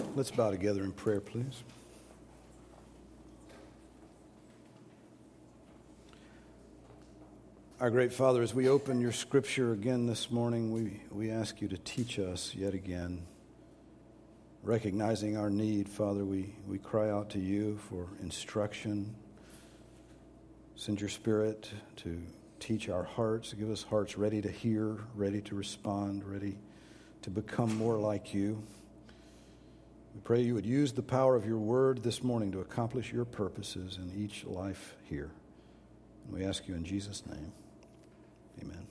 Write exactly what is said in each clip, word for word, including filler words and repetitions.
Let's bow together in prayer, please. Our great Father, as we open your scripture again this morning, we, we ask you to teach us yet again. Recognizing our need, Father, we, we cry out to you for instruction. Send your Spirit to teach our hearts, give us hearts ready to hear, ready to respond, ready to become more like you. We pray you would use the power of your word this morning to accomplish your purposes in each life here. And we ask you in Jesus' name. Amen.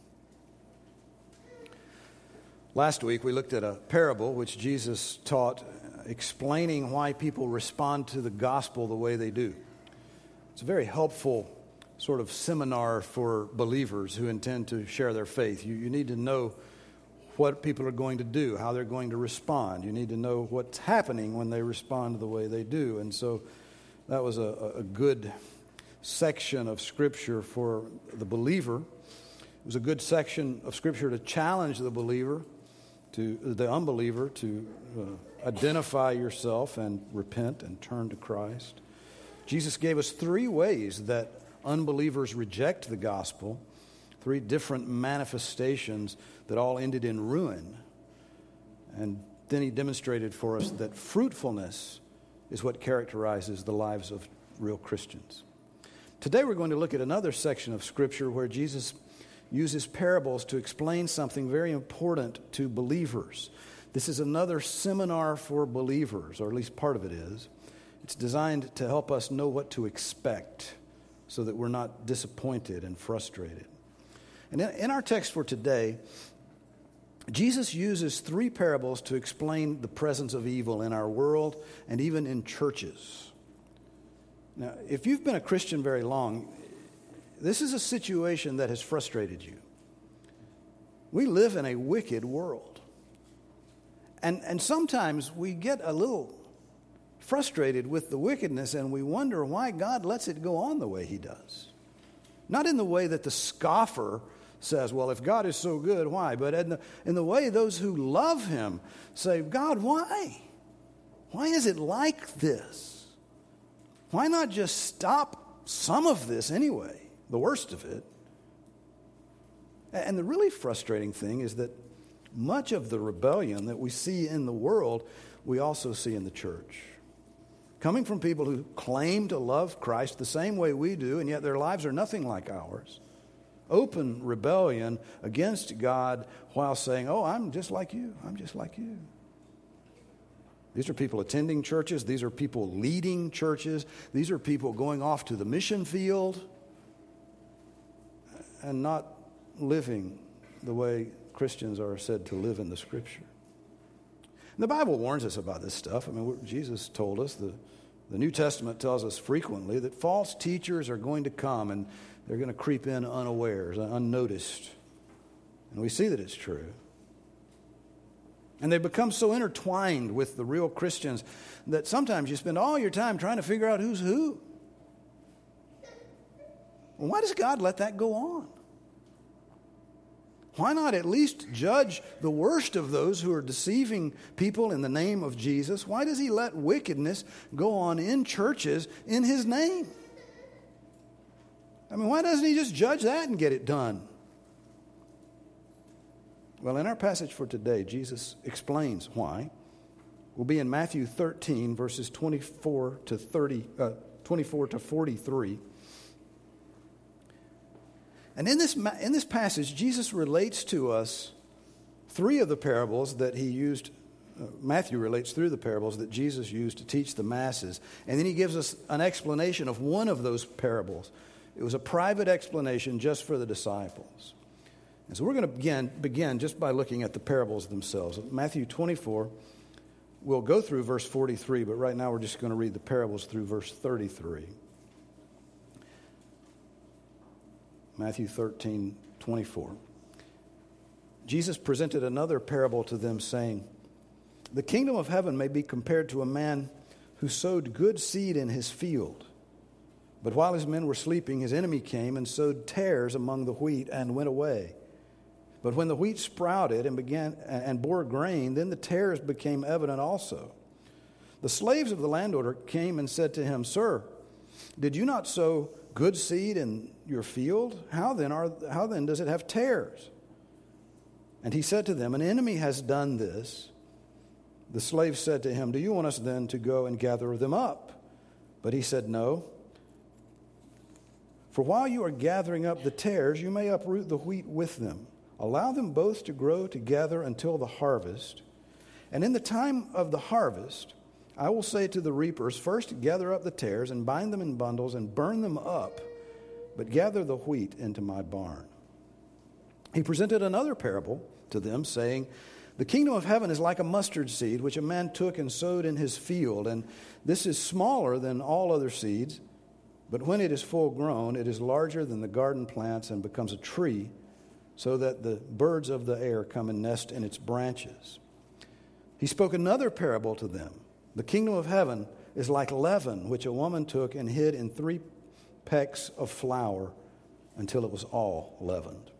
Last week we looked at a parable which Jesus taught, explaining why people respond to the gospel the way they do. It's a very helpful sort of seminar for believers who intend to share their faith. You, you need to know what people are going to do, how they're going to respond. You need to know what's happening when they respond the way they do. And so that was a, a good section of Scripture for the believer. It was a good section of Scripture to challenge the believer, to the unbeliever, to uh, identify yourself and repent and turn to Christ. Jesus gave us three ways that unbelievers reject the gospel, three different manifestations that all ended in ruin. And then he demonstrated for us that fruitfulness is what characterizes the lives of real Christians. Today we're going to look at another section of Scripture where Jesus uses parables to explain something very important to believers. This is another seminar for believers, or at least part of it is. It's designed to help us know what to expect so that we're not disappointed and frustrated. And in, in our text for today, Jesus uses three parables to explain the presence of evil in our world and even in churches. Now, if you've been a Christian very long, this is a situation that has frustrated you. We live in a wicked world. And, and sometimes we get a little frustrated with the wickedness and we wonder why God lets it go on the way he does. Not in the way that the scoffer says, well, if God is so good, why? But in the, in the way those who love him say, God, why? Why is it like this? Why not just stop some of this anyway, the worst of it? And the really frustrating thing is that much of the rebellion that we see in the world, we also see in the church. Coming from people who claim to love Christ the same way we do, and yet their lives are nothing like ours. Open rebellion against God while saying, oh, I'm just like you. I'm just like you. These are people attending churches. These are people leading churches. These are people going off to the mission field and not living the way Christians are said to live in the Scripture. And the Bible warns us about this stuff. I mean, Jesus told us, the, the New Testament tells us frequently that false teachers are going to come and they're going to creep in unawares, unnoticed. And we see that it's true. And they become so intertwined with the real Christians that sometimes you spend all your time trying to figure out who's who. Well, why does God let that go on? Why not at least judge the worst of those who are deceiving people in the name of Jesus? Why does he let wickedness go on in churches in his name? I mean, why doesn't he just judge that and get it done? Well, in our passage for today, Jesus explains why. We'll be in Matthew thirteen, verses twenty-four to thirty, uh, twenty-four to forty-three. And in this in this passage, Jesus relates to us three of the parables that he used. Uh, Matthew relates through the parables that Jesus used to teach the masses, and then he gives us an explanation of one of those parables. It was a private explanation just for the disciples. And so we're going to begin, begin just by looking at the parables themselves. Matthew twenty-four, we'll go through verse forty-three, but right now we're just going to read the parables through verse thirty-three. Matthew thirteen, twenty-four. Jesus presented another parable to them, saying, "The kingdom of heaven may be compared to a man who sowed good seed in his field. But while his men were sleeping, his enemy came and sowed tares among the wheat and went away. But when the wheat sprouted and began and bore grain, then the tares became evident also. The slaves of the landowner came and said to him, Sir, did you not sow good seed in your field? How then are how then does it have tares? And he said to them, An enemy has done this. The slaves said to him, Do you want us then to go and gather them up? But he said, No. For while you are gathering up the tares, you may uproot the wheat with them. Allow them both to grow together until the harvest. And in the time of the harvest, I will say to the reapers, First gather up the tares and bind them in bundles and burn them up, but gather the wheat into my barn. He presented another parable to them, saying, The kingdom of heaven is like a mustard seed, which a man took and sowed in his field. And this is smaller than all other seeds, but when it is full grown, it is larger than the garden plants and becomes a tree, so that the birds of the air come and nest in its branches. He spoke another parable to them. The kingdom of heaven is like leaven, which a woman took and hid in three pecks of flour until it was all leavened.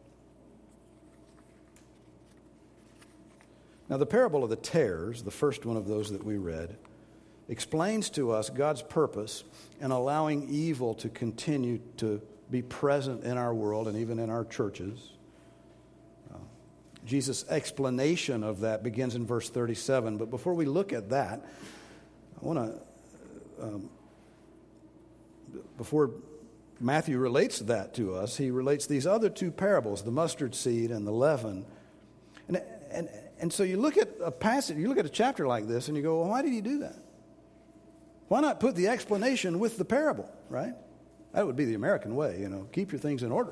Now, the parable of the tares, the first one of those that we read, explains to us God's purpose in allowing evil to continue to be present in our world and even in our churches. Uh, Jesus' explanation of that begins in verse thirty-seven. But before we look at that, I want to, um, before Matthew relates that to us, he relates these other two parables, the mustard seed and the leaven. And, and, and so you look at a passage, you look at a chapter like this, and you go, well, why did he do that? Why not put the explanation with the parable, right? That would be the American way, you know, keep your things in order.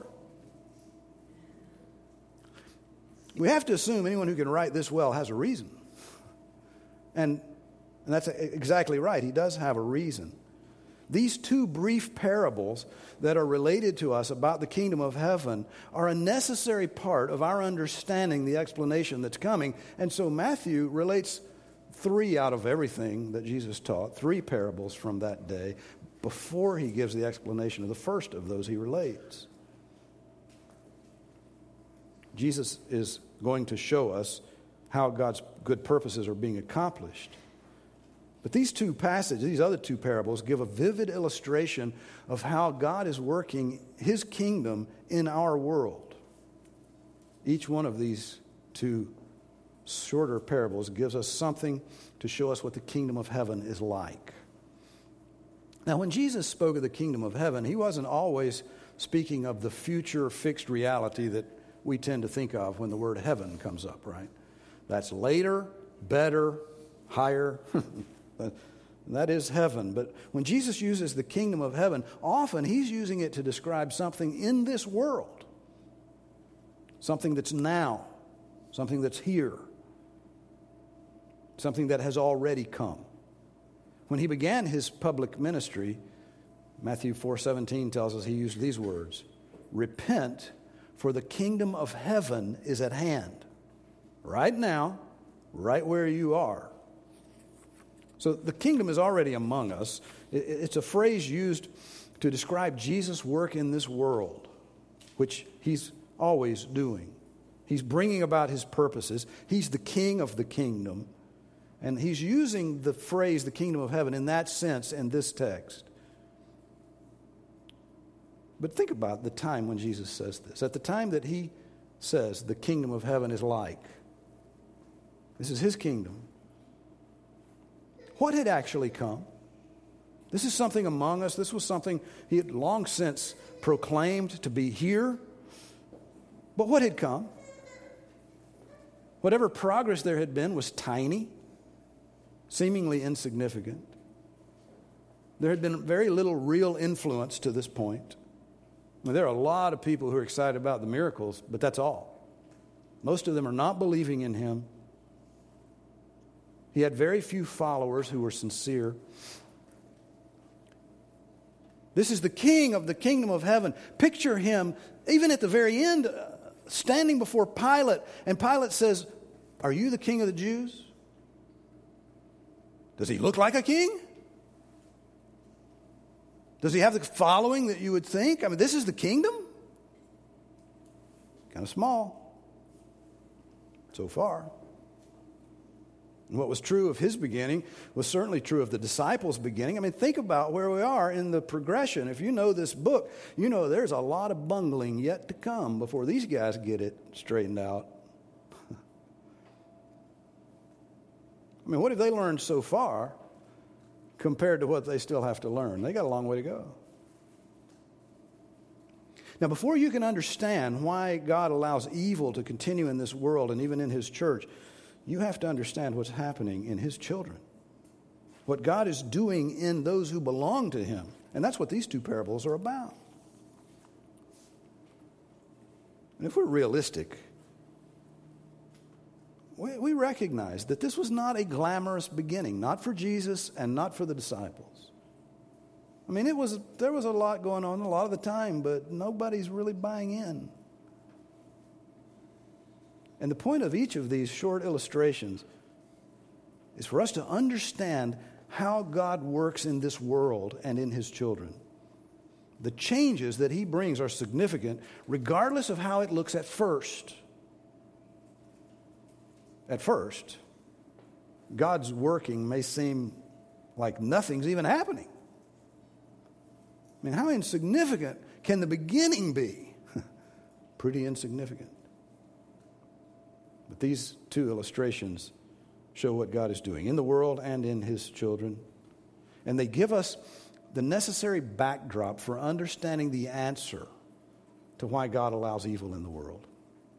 We have to assume anyone who can write this well has a reason. And, and that's exactly right. He does have a reason. These two brief parables that are related to us about the kingdom of heaven are a necessary part of our understanding the explanation that's coming. And so Matthew relates three out of everything that Jesus taught, three parables from that day, before he gives the explanation of the first of those he relates. Jesus is going to show us how God's good purposes are being accomplished. But these two passages, these other two parables, give a vivid illustration of how God is working his kingdom in our world. Each one of these two shorter parables gives us something to show us what the kingdom of heaven is like. Now, when Jesus spoke of the kingdom of heaven, he wasn't always speaking of the future fixed reality that we tend to think of when the word heaven comes up, right? That's later, better, higher. That is heaven. But when Jesus uses the kingdom of heaven, often he's using it to describe something in this world, something that's now, something that's here, something that has already come. When he began his public ministry, Matthew four seventeen tells us he used these words, Repent, for the kingdom of heaven is at hand. Right now, right where you are. So the kingdom is already among us. It's a phrase used to describe Jesus' work in this world, which he's always doing. He's bringing about his purposes. He's the king of the kingdom. And he's using the phrase, the kingdom of heaven, in that sense in this text. But think about the time when Jesus says this. At the time that he says the kingdom of heaven is like, this is his kingdom. What had actually come? This is something among us. This was something he had long since proclaimed to be here. But what had come? Whatever progress there had been was tiny, seemingly insignificant. There had been very little real influence to this point. I mean, there are a lot of people who are excited about the miracles, but that's all. Most of them are not believing in him. He had very few followers who were sincere. This is the king of the kingdom of heaven. Picture him, even at the very end, uh, standing before Pilate. And Pilate says, Are you the king of the Jews? Does he look like a king? Does he have the following that you would think? I mean, this is the kingdom? Kind of small so far. And what was true of his beginning was certainly true of the disciples' beginning. I mean, think about where we are in the progression. If you know this book, you know there's a lot of bungling yet to come before these guys get it straightened out. I mean, what have they learned so far compared to what they still have to learn? They got a long way to go. Now, before you can understand why God allows evil to continue in this world and even in his church, you have to understand what's happening in his children, what God is doing in those who belong to him. And that's what these two parables are about. And if we're realistic, we, we recognize that this was not a glamorous beginning, not for Jesus and not for the disciples. I mean, it was there was a lot going on a lot of the time, but nobody's really buying in. And the point of each of these short illustrations is for us to understand how God works in this world and in his children. The changes that he brings are significant regardless of how it looks at first. At first, God's working may seem like nothing's even happening. I mean, how insignificant can the beginning be? Pretty insignificant. But these two illustrations show what God is doing in the world and in his children. And they give us the necessary backdrop for understanding the answer to why God allows evil in the world.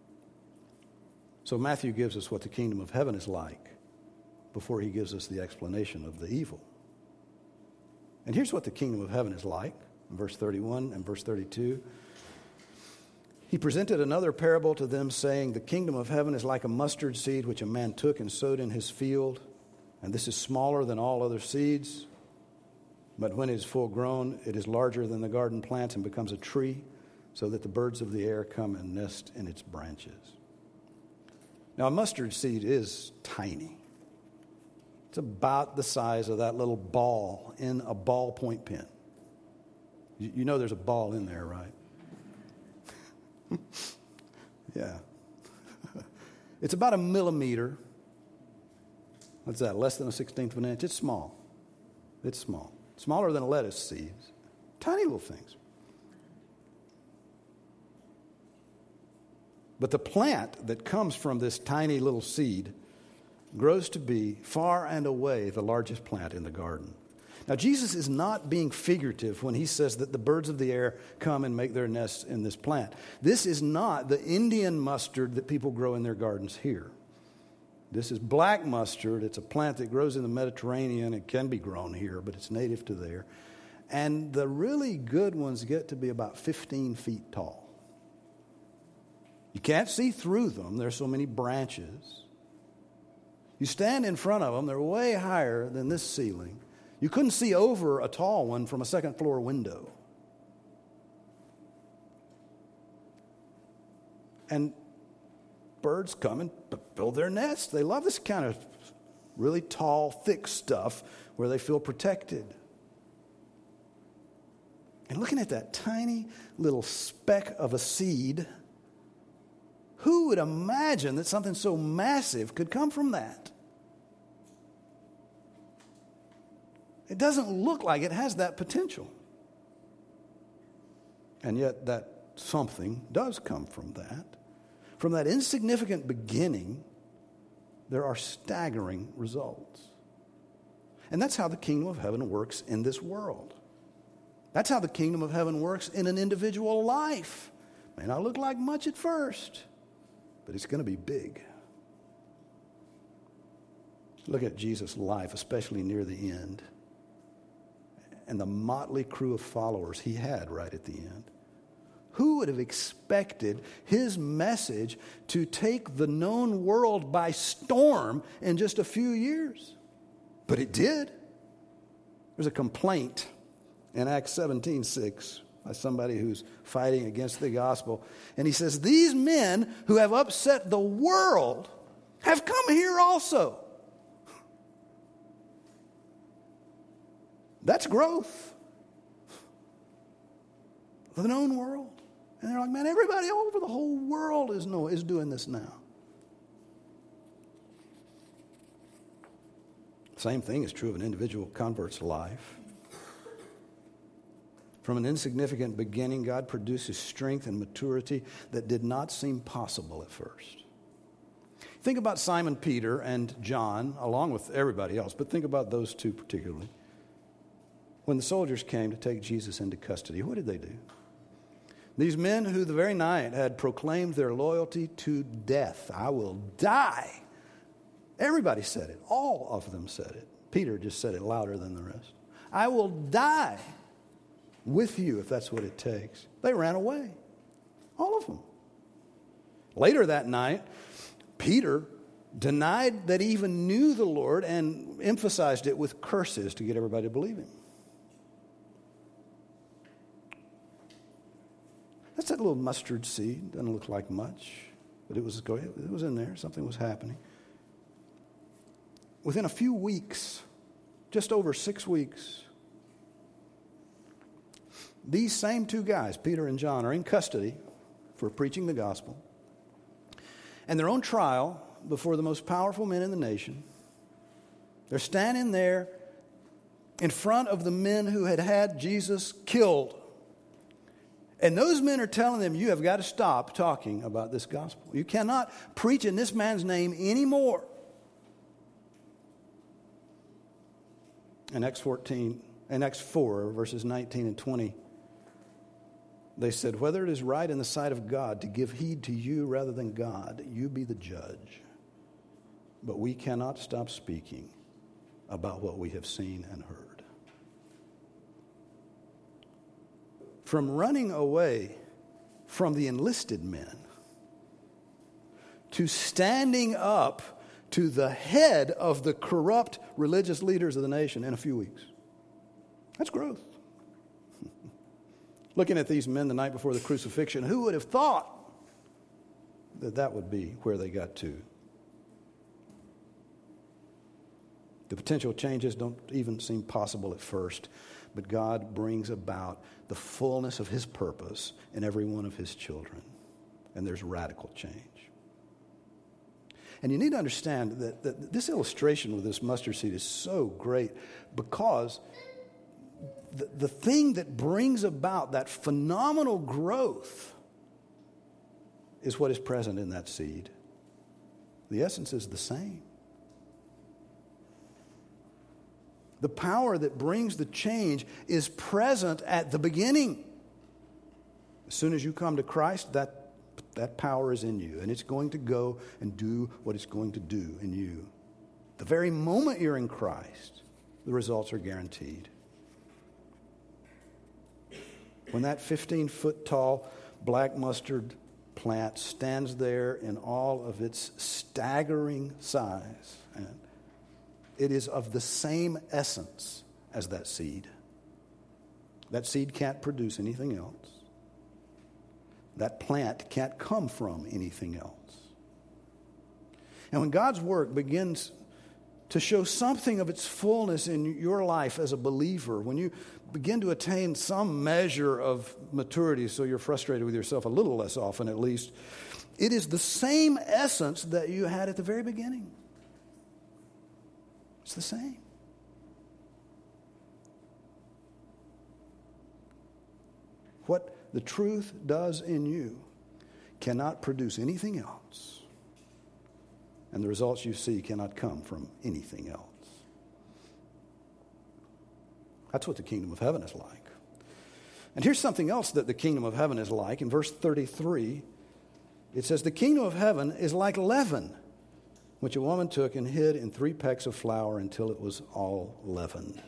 So Matthew gives us what the kingdom of heaven is like before he gives us the explanation of the evil. And here's what the kingdom of heaven is like, in verse thirty-one and verse thirty-two. He presented another parable to them, saying, the kingdom of heaven is like a mustard seed which a man took and sowed in his field. And this is smaller than all other seeds. But when it is full grown, it is larger than the garden plants and becomes a tree, so that the birds of the air come and nest in its branches. Now, a mustard seed is tiny. It's about the size of that little ball in a ballpoint pen. You know there's a ball in there, right? Yeah. It's about a millimeter. What's that? Less than a sixteenth of an inch. It's small. It's small. Smaller than a lettuce seed. Tiny little things. But the plant that comes from this tiny little seed grows to be far and away the largest plant in the garden. Now, Jesus is not being figurative when he says that the birds of the air come and make their nests in this plant. This is not the Indian mustard that people grow in their gardens here. This is black mustard. It's a plant that grows in the Mediterranean. It can be grown here, but it's native to there. And the really good ones get to be about fifteen feet tall. You can't see through them. There's so many branches. You stand in front of them. They're way higher than this ceiling. You couldn't see over a tall one from a second floor window. And birds come and build their nests. They love this kind of really tall, thick stuff where they feel protected. And looking at that tiny little speck of a seed, who would imagine that something so massive could come from that? It doesn't look like it has that potential. And yet that something does come from that. From that insignificant beginning, there are staggering results. And that's how the kingdom of heaven works in this world. That's how the kingdom of heaven works in an individual life. May not look like much at first, but it's going to be big. Look at Jesus' life, especially near the end, and the motley crew of followers he had right at the end. Who would have expected his message to take the known world by storm in just a few years? But it did. There's a complaint in Acts seventeen six by somebody who's fighting against the gospel. And he says, these men who have upset the world have come here also. That's growth. The known world. And they're like, man, everybody all over the whole world is know, is doing this now. Same thing is true of an individual convert's life. From an insignificant beginning, God produces strength and maturity that did not seem possible at first. Think about Simon Peter and John, along with everybody else, but think about those two particularly. When the soldiers came to take Jesus into custody, what did they do? These men who the very night had proclaimed their loyalty to death. I will die. Everybody said it. All of them said it. Peter just said it louder than the rest. I will die with you if that's what it takes. They ran away. All of them. Later that night, Peter denied that he even knew the Lord and emphasized it with curses to get everybody to believe him. That's that little mustard seed. Doesn't look like much, but it was, it was in there. Something was happening. Within a few weeks, just over six weeks, these same two guys, Peter and John, are in custody for preaching the gospel. And they're on trial before the most powerful men in the nation. They're standing there in front of the men who had had Jesus killed. And those men are telling them, you have got to stop talking about this gospel. You cannot preach in this man's name anymore. In Acts fourteen, in Acts four, verses nineteen and twenty, they said, whether it is right in the sight of God to give heed to you rather than God, you be the judge. But we cannot stop speaking about what we have seen and heard. From running away from the enlisted men to standing up to the head of the corrupt religious leaders of the nation in a few weeks. That's growth. Looking at these men the night before the crucifixion, who would have thought that that would be where they got to? The potential changes don't even seem possible at first, but God brings about the fullness of his purpose in every one of his children. And there's radical change. And you need to understand that, that this illustration with this mustard seed is so great because the, the thing that brings about that phenomenal growth is what is present in that seed. The essence is the same. The power that brings the change is present at the beginning. As soon as you come to Christ, that That power is in you, and it's going to go and do what it's going to do in you. The very moment you're in Christ, the results are guaranteed. When that fifteen-foot tall black mustard plant stands there in all of its staggering size, and it is of the same essence as that seed. That seed can't produce anything else. That plant can't come from anything else. And when God's work begins to show something of its fullness in your life as a believer, when you begin to attain some measure of maturity so you're frustrated with yourself a little less often at least, it is the same essence that you had at the very beginning. It's the same. What the truth does in you cannot produce anything else. And the results you see cannot come from anything else. That's what the kingdom of heaven is like. And here's something else that the kingdom of heaven is like. In verse thirty-three, it says, the kingdom of heaven is like leaven, which a woman took and hid in three pecks of flour until it was all leavened.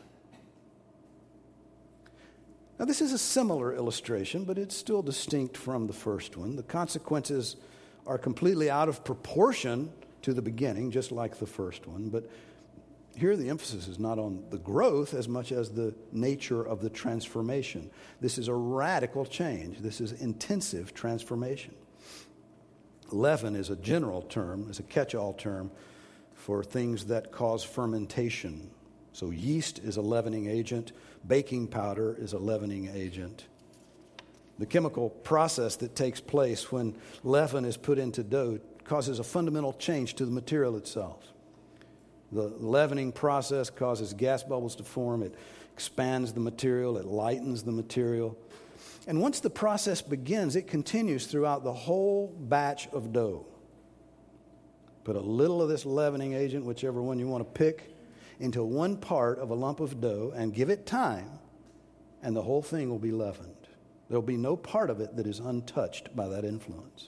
Now, this is a similar illustration, but it's still distinct from the first one. The consequences are completely out of proportion to the beginning, just like the first one. But here the emphasis is not on the growth as much as the nature of the transformation. This is a radical change. This is intensive transformation. Leaven is a general term, is a catch-all term for things that cause fermentation. So yeast is a leavening agent. Baking powder is a leavening agent. The chemical process that takes place when leaven is put into dough causes a fundamental change to the material itself. The leavening process causes gas bubbles to form. It expands the material. It lightens the material. And once the process begins, it continues throughout the whole batch of dough. Put a little of this leavening agent, whichever one you want to pick, into one part of a lump of dough and give it time, and the whole thing will be leavened. There will be no part of it that is untouched by that influence.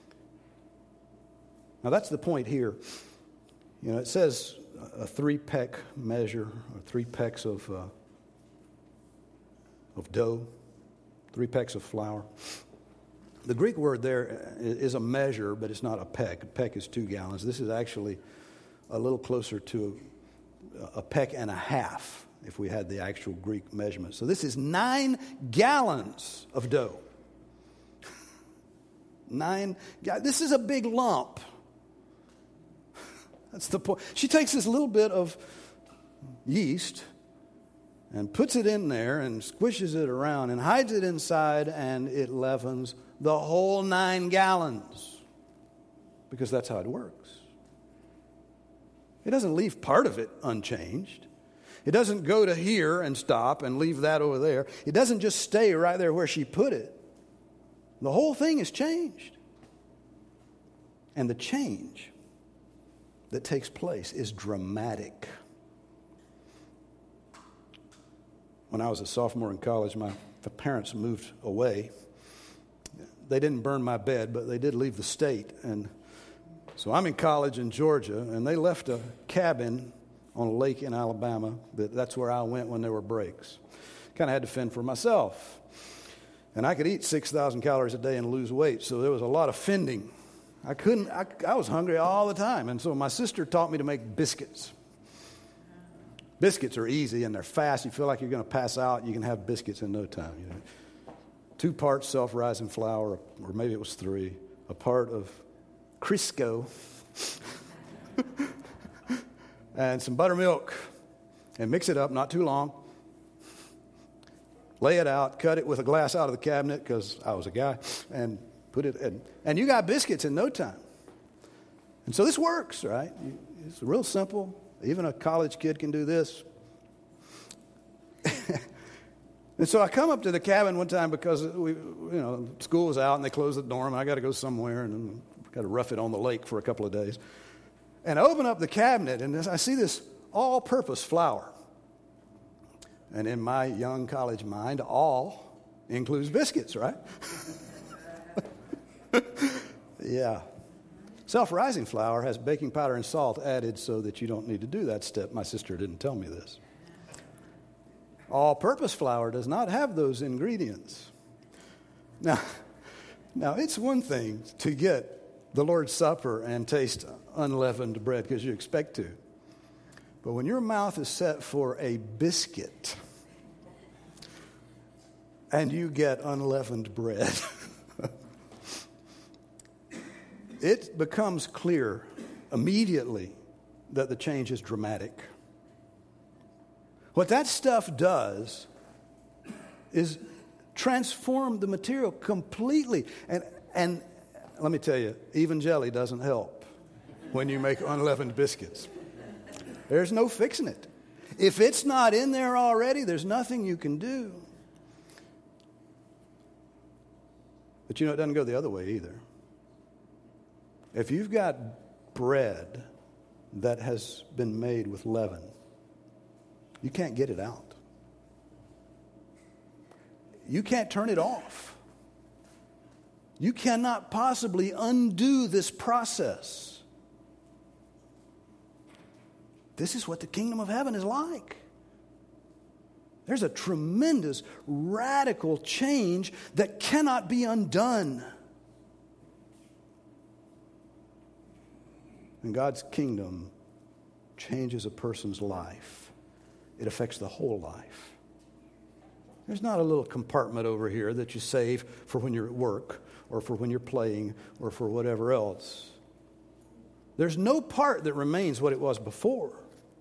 Now that's the point here. You know, it says a three-peck measure, or three pecks of uh, of dough, three pecks of flour. The Greek word there is a measure, but it's not a peck. A peck is two gallons. This is actually a little closer to a, a peck and a half, if we had the actual Greek measurement. So this is nine gallons of dough. Nine. This is a big lump. That's the point. She takes this little bit of yeast and puts it in there and squishes it around and hides it inside, and it leavens the whole nine gallons. Because that's how it works. It doesn't leave part of it unchanged. It doesn't go to here and stop and leave that over there. It doesn't just stay right there where she put it. The whole thing is changed. And the change that takes place is dramatic. When I was a sophomore in college, my parents moved away. They didn't burn my bed, but they did leave the state. And so I'm in college in Georgia, and they left a cabin on a lake in Alabama. That, that's where I went when there were breaks. Kind of had to fend for myself. And I could eat six thousand calories a day and lose weight, so there was a lot of fending. I couldn't, I, I was hungry all the time. And so my sister taught me to make biscuits. Biscuits are easy and they're fast. You feel like you're going to pass out, you can have biscuits in no time. You know. Two parts self-rising flour, or maybe it was three. A part of Crisco. And some buttermilk. And mix it up, not too long. Lay it out, cut it with a glass out of the cabinet, because I was a guy, and put it in. And you got biscuits in no time. And so this works, right? It's real simple. Even a college kid can do this. And so I come up to the cabin one time because we, you know, school was out and they closed the dorm, and I got to go somewhere and got to rough it on the lake for a couple of days. And I open up the cabinet and I see this all-purpose flour. And in my young college mind, all includes biscuits, right? Yeah. Self-rising flour has baking powder and salt added so that you don't need to do that step. My sister didn't tell me this. All-purpose flour does not have those ingredients. Now, now it's one thing to get the Lord's Supper and taste unleavened bread because you expect to. But when your mouth is set for a biscuit and you get unleavened bread, it becomes clear immediately that the change is dramatic. What that stuff does is transform the material completely. And, and let me tell you, even jelly doesn't help when you make unleavened biscuits. There's no fixing it. If it's not in there already, there's nothing you can do. But you know, it doesn't go the other way either. If you've got bread that has been made with leaven, you can't get it out. You can't turn it off. You cannot possibly undo this process. This is what the kingdom of heaven is like. There's a tremendous, radical change that cannot be undone. And God's kingdom changes a person's life. It affects the whole life. There's not a little compartment over here that you save for when you're at work or for when you're playing or for whatever else. There's no part that remains what it was before.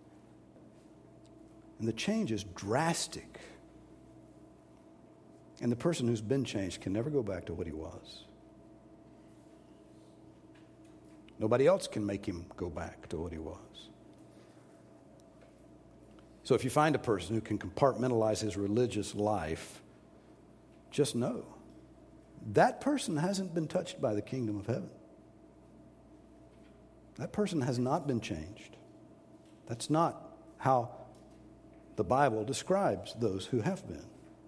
And the change is drastic. And the person who's been changed can never go back to what he was. Nobody else can make him go back to what he was. So if you find a person who can compartmentalize his religious life, just know that person hasn't been touched by the kingdom of heaven. That person has not been changed. That's not how the Bible describes those who have been.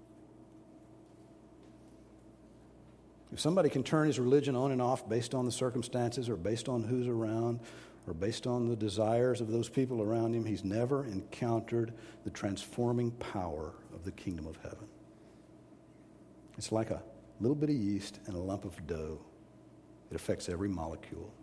If somebody can turn his religion on and off based on the circumstances or based on who's around or based on the desires of those people around him, he's never encountered the transforming power of the kingdom of heaven. It's like a little bit of yeast and a lump of dough. It affects every molecule.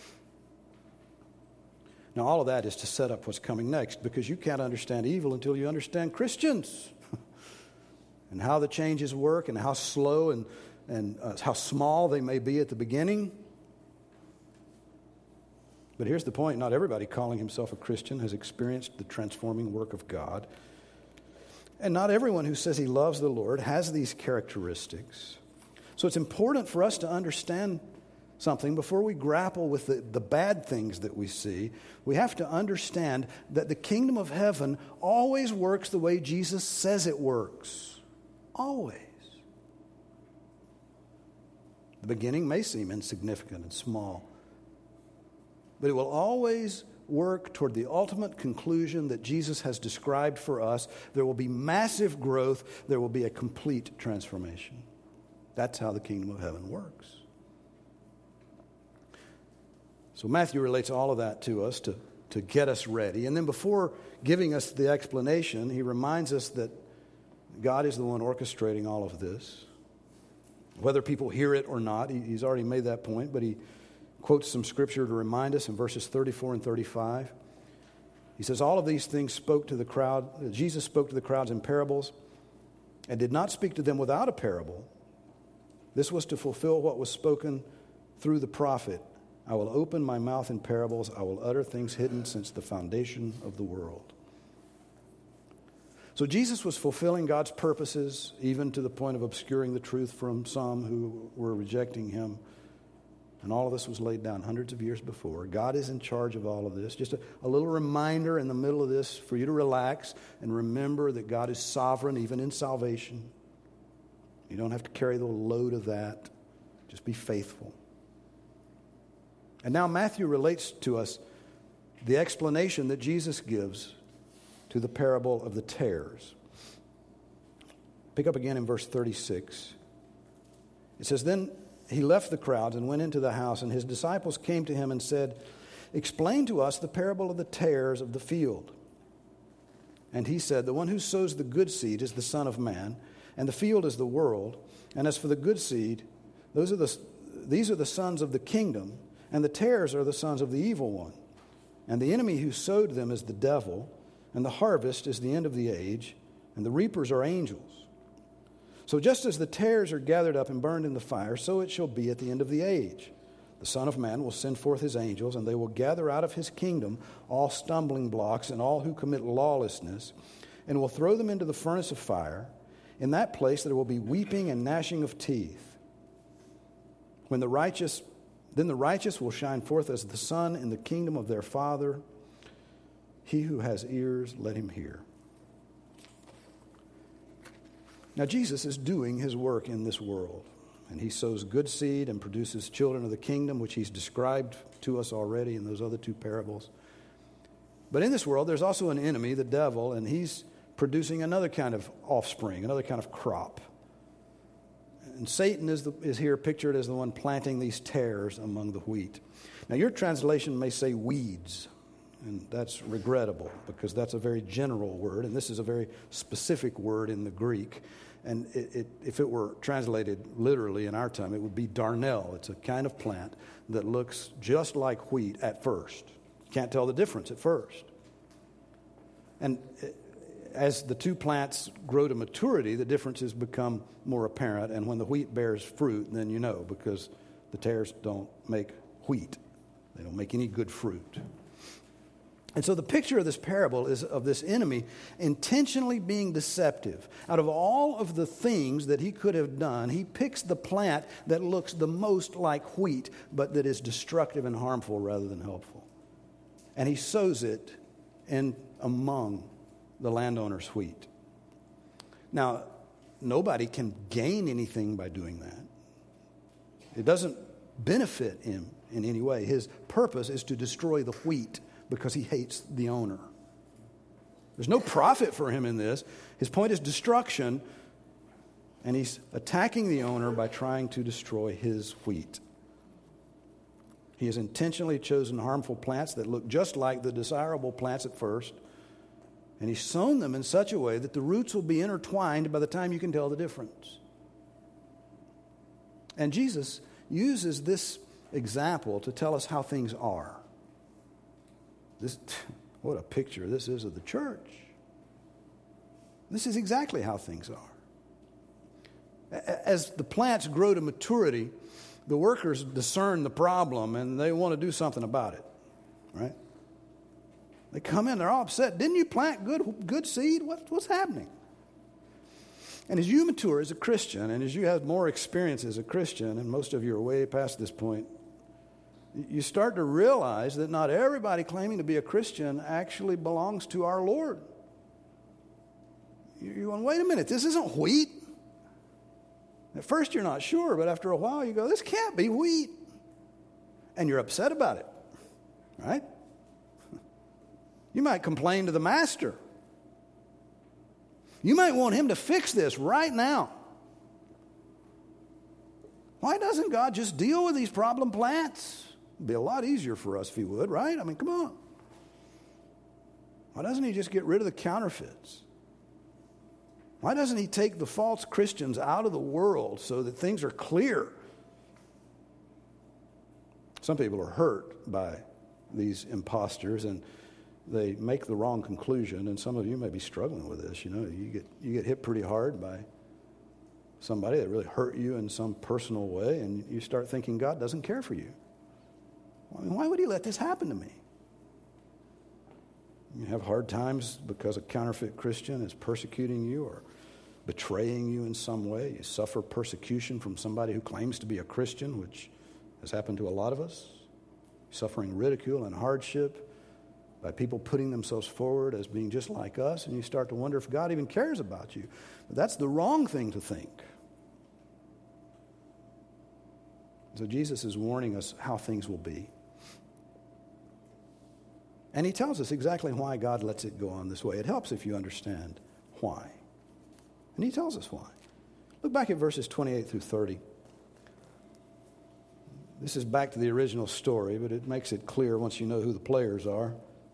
Now, all of that is to set up what's coming next, because you can't understand evil until you understand Christians and how the changes work and how slow and, and uh, how small they may be at the beginning. But here's the point. Not everybody calling himself a Christian has experienced the transforming work of God. And not everyone who says he loves the Lord has these characteristics. So it's important for us to understand something before we grapple with the, the bad things that we see. We have to understand that the kingdom of heaven always works the way Jesus says it works. Always. The beginning may seem insignificant and small, but it will always work toward the ultimate conclusion that Jesus has described for us. There will be massive growth. There will be a complete transformation. That's how the kingdom of heaven works. So Matthew relates all of that to us to, to get us ready. And then before giving us the explanation, he reminds us that God is the one orchestrating all of this. Whether people hear it or not, he, he's already made that point, but he quotes some scripture to remind us in verses thirty-four and thirty-five. He says, all of these things spoke to the crowd. Jesus spoke to the crowds in parables and did not speak to them without a parable. This was to fulfill what was spoken through the prophet. I will open my mouth in parables. I will utter things hidden since the foundation of the world. So Jesus was fulfilling God's purposes, even to the point of obscuring the truth from some who were rejecting him. And all of this was laid down hundreds of years before. God is in charge of all of this. Just a, a little reminder in the middle of this for you to relax and remember that God is sovereign even in salvation. You don't have to carry the load of that. Just be faithful. And now Matthew relates to us the explanation that Jesus gives to the parable of the tares. Pick up again in verse thirty-six. It says, then he left the crowds and went into the house, and his disciples came to him and said, explain to us the parable of the tares of the field. And he said, the one who sows the good seed is the Son of Man, and the field is the world. And as for the good seed, those are the, these are the sons of the kingdom, and the tares are the sons of the evil one. And the enemy who sowed them is the devil, and the harvest is the end of the age, and the reapers are angels. So just as the tares are gathered up and burned in the fire, so it shall be at the end of the age. The Son of Man will send forth his angels, and they will gather out of his kingdom all stumbling blocks and all who commit lawlessness, and will throw them into the furnace of fire. In that place there will be weeping and gnashing of teeth. When the righteous, then the righteous will shine forth as the sun in the kingdom of their Father. He who has ears, let him hear. Now, Jesus is doing his work in this world, and he sows good seed and produces children of the kingdom, which he's described to us already in those other two parables. But in this world, there's also an enemy, the devil, and he's producing another kind of offspring, another kind of crop. And Satan is, the, is here pictured as the one planting these tares among the wheat. Now, your translation may say weeds, and that's regrettable because that's a very general word, and this is a very specific word in the Greek. And it, it, if it were translated literally in our time, it would be darnel. It's a kind of plant that looks just like wheat at first. You can't tell the difference at first. And it, as the two plants grow to maturity, the differences become more apparent. And when the wheat bears fruit, then you know, because the tares don't make wheat. They don't make any good fruit. And so the picture of this parable is of this enemy intentionally being deceptive. Out of all of the things that he could have done, he picks the plant that looks the most like wheat, but that is destructive and harmful rather than helpful. And he sows it in among the landowner's wheat. Now, nobody can gain anything by doing that. It doesn't benefit him in any way. His purpose is to destroy the wheat because he hates the owner. There's no profit for him in this. His point is destruction, and he's attacking the owner by trying to destroy his wheat. He has intentionally chosen harmful plants that look just like the desirable plants at first, and he's sown them in such a way that the roots will be intertwined by the time you can tell the difference. And Jesus uses this example to tell us how things are. This, what a picture this is of the church. This is exactly how things are. As the plants grow to maturity, the workers discern the problem and they want to do something about it, right? They come in, they're all upset. Didn't you plant good, good seed? What, what's happening? And as you mature as a Christian, and as you have more experience as a Christian, and most of you are way past this point, you start to realize that not everybody claiming to be a Christian actually belongs to our Lord. You're going, wait a minute, this isn't wheat. At first you're not sure, but after a while you go, this can't be wheat. And you're upset about it, right? You might complain to the master. You might want him to fix this right now. Why doesn't God just deal with these problem plants? It'd be a lot easier for us if he would, right? I mean, come on. Why doesn't he just get rid of the counterfeits? Why doesn't he take the false Christians out of the world so that things are clear? Some people are hurt by these imposters and they make the wrong conclusion, and some of you may be struggling with this. You know, you get you get hit pretty hard by somebody that really hurt you in some personal way, and you start thinking God doesn't care for you. I mean, why would he let this happen to me? You have hard times because a counterfeit Christian is persecuting you or betraying you in some way. You suffer persecution from somebody who claims to be a Christian, which has happened to a lot of us. Suffering ridicule and hardship by people putting themselves forward as being just like us, and you start to wonder if God even cares about you. But that's the wrong thing to think. So Jesus is warning us how things will be. And he tells us exactly why God lets it go on this way. It helps if you understand why. And he tells us why. Look back at verses twenty-eight through thirty. This is back to the original story, but it makes it clear once you know who the players are.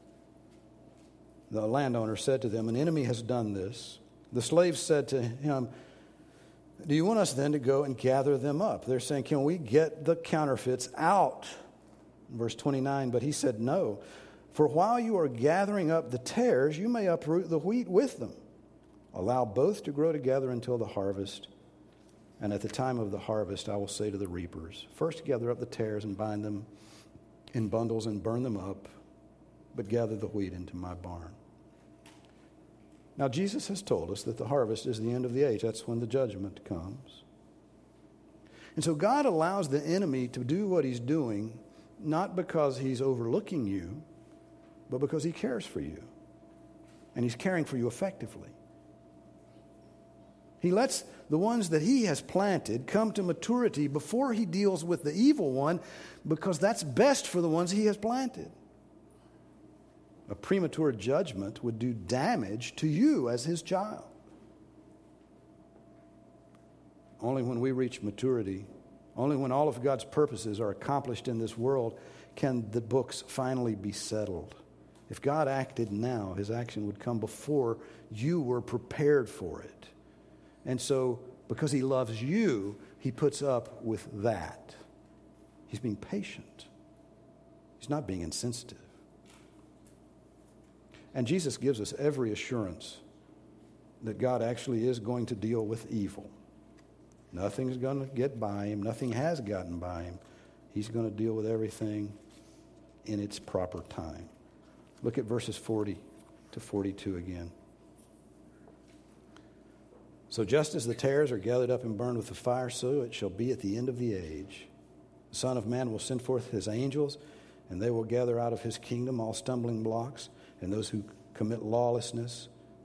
The landowner said to them, an enemy has done this. The slaves said to him, do you want us then to go and gather them up? They're saying, can we get the counterfeits out? Verse twenty-nine, but he said, no. For while you are gathering up the tares, you may uproot the wheat with them. Allow both to grow together until the harvest. And at the time of the harvest, I will say to the reapers, first gather up the tares and bind them in bundles and burn them up, but gather the wheat into my barn. Now, Jesus has told us that the harvest is the end of the age. That's when the judgment comes. And so God allows the enemy to do what he's doing, not because he's overlooking you, but because he cares for you. And he's caring for you effectively. He lets the ones that he has planted come to maturity before he deals with the evil one, because that's best for the ones he has planted. A premature judgment would do damage to you as his child. Only when we reach maturity, only when all of God's purposes are accomplished in this world, can the books finally be settled. If God acted now, his action would come before you were prepared for it. And so, because he loves you, he puts up with that. He's being patient. He's not being insensitive. And Jesus gives us every assurance that God actually is going to deal with evil. Nothing's going to get by him. Nothing has gotten by him. He's going to deal with everything in its proper time. Look at verses forty to forty-two again. So just as the tares are gathered up and burned with the fire, so it shall be at the end of the age. The Son of Man will send forth his angels, and they will gather out of his kingdom all stumbling blocks and those who commit lawlessness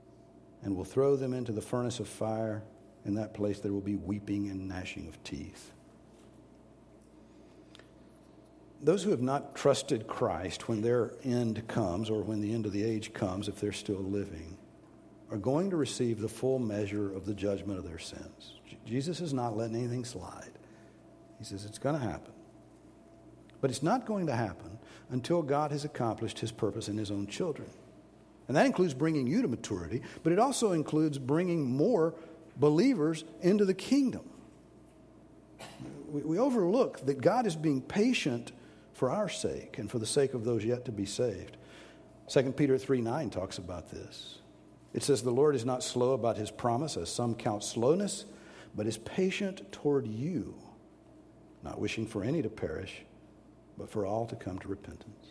and will throw them into the furnace of fire. In that place there will be weeping and gnashing of teeth. Those who have not trusted Christ when their end comes, or when the end of the age comes, if they're still living, are going to receive the full measure of the judgment of their sins. Jesus is not letting anything slide. He says it's going to happen. But it's not going to happen until God has accomplished his purpose in his own children. And that includes bringing you to maturity, but it also includes bringing more believers into the kingdom. We, we overlook that God is being patient for our sake and for the sake of those yet to be saved. Second Peter three nine talks about this. It says, the Lord is not slow about his promise, as some count slowness, but is patient toward you, not wishing for any to perish, but for all to come to repentance.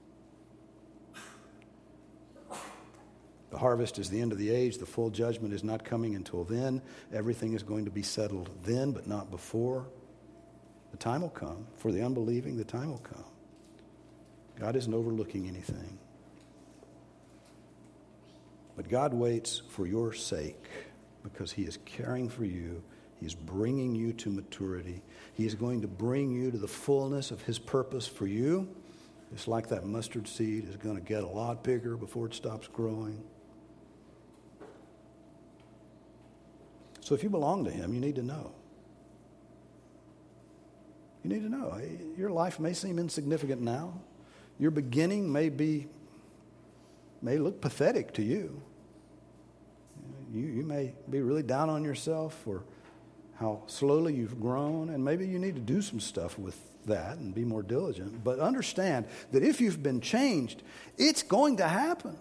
The harvest is the end of the age. The full judgment is not coming until then. Everything is going to be settled then, but not before. The time will come. For the unbelieving, the time will come. God isn't overlooking anything. But God waits for your sake because he is caring for you. He is bringing you to maturity. He is going to bring you to the fullness of his purpose for you. It's like that mustard seed is going to get a lot bigger before it stops growing. So if you belong to him, you need to know. You need to know. Your life may seem insignificant now. Your beginning may be, may look pathetic to you. You, you may be really down on yourself for how slowly you've grown, and maybe you need to do some stuff with that and be more diligent. But understand that if you've been changed, it's going to happen.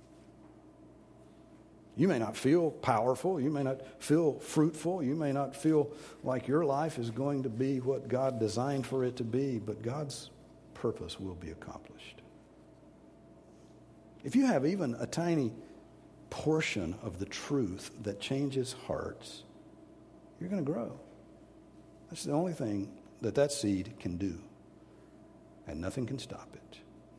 You may not feel powerful. You may not feel fruitful. You may not feel like your life is going to be what God designed for it to be, but God's purpose will be accomplished. If you have even a tiny portion of the truth that changes hearts, you're going to grow. That's the only thing that that seed can do, and nothing can stop it.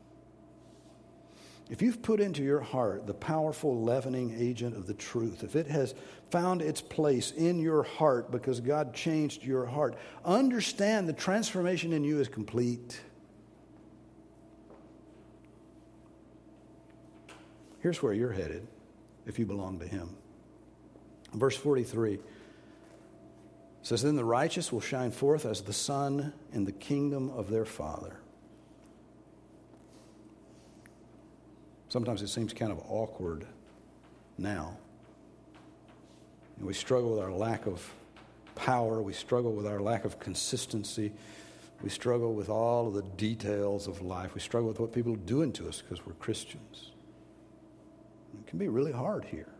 If you've put into your heart the powerful leavening agent of the truth, if it has found its place in your heart because God changed your heart, understand the transformation in you is complete. Here's where you're headed if you belong to him. Verse forty-three says, then the righteous will shine forth as the sun in the kingdom of their Father. Sometimes it seems kind of awkward now. And we struggle with our lack of power. We struggle with our lack of consistency. We struggle with all of the details of life. We struggle with what people are doing to us because we're Christians. It can be really hard here.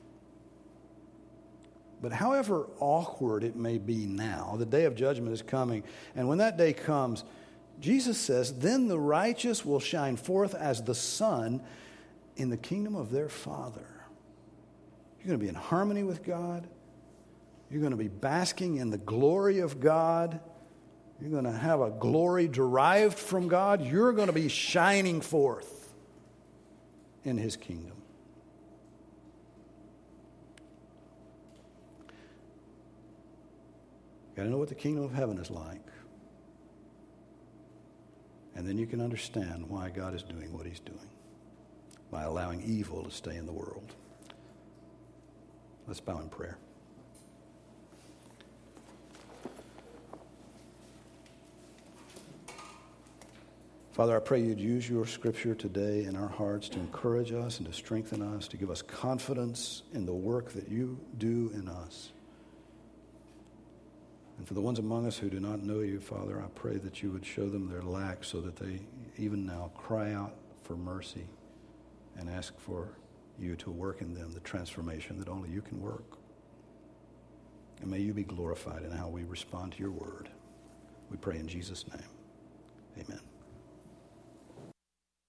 But however awkward it may be now, the day of judgment is coming. And when that day comes, Jesus says, then the righteous will shine forth as the sun in the kingdom of their Father. You're going to be in harmony with God. You're going to be basking in the glory of God. You're going to have a glory derived from God. You're going to be shining forth in his kingdom. You've got to know what the kingdom of heaven is like. And then you can understand why God is doing what he's doing, by allowing evil to stay in the world. Let's bow in prayer. Father, I pray you'd use your scripture today in our hearts to encourage us and to strengthen us, to give us confidence in the work that you do in us. And for the ones among us who do not know you, Father, I pray that you would show them their lack so that they even now cry out for mercy and ask for you to work in them the transformation that only you can work. And may you be glorified in how we respond to your word. We pray in Jesus' name. Amen.